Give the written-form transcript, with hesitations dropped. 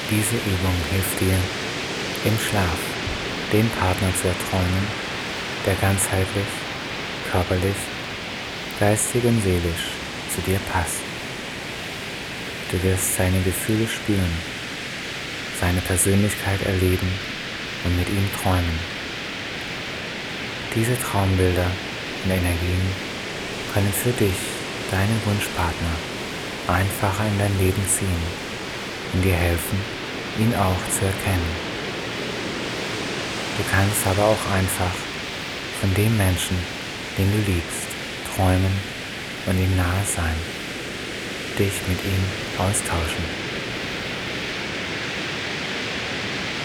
Diese Übung hilft dir, im Schlaf den Partner zu erträumen, der ganzheitlich, körperlich, geistig und seelisch zu dir passt. Du wirst seine Gefühle spüren, seine Persönlichkeit erleben und mit ihm träumen. Diese Traumbilder und Energien können für dich, deinen Wunschpartner, einfacher in dein Leben ziehen und dir helfen, ihn auch zu erkennen. Du kannst aber auch einfach von dem Menschen, den du liebst, träumen und ihm nahe sein, dich mit ihm austauschen.